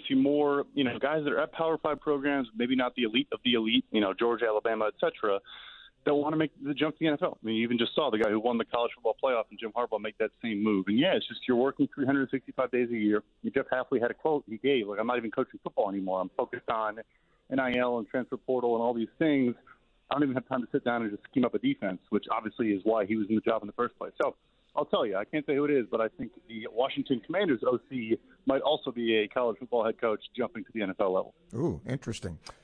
to see more, guys that are at Power 5 programs, maybe not the elite of the elite, Georgia, Alabama, et cetera, that want to make the jump to the NFL. I mean, you even just saw the guy who won the college football playoff and Jim Harbaugh make that same move. And, yeah, it's just you're working 365 days a year. Jeff Hafley had a quote he gave, I'm not even coaching football anymore. I'm focused on NIL and transfer portal and all these things. I don't even have time to sit down and just scheme up a defense, which obviously is why he was in the job in the first place. So I'll tell you, I can't say who it is, but I think the Washington Commanders OC might also be a college football head coach jumping to the NFL level. Ooh, interesting.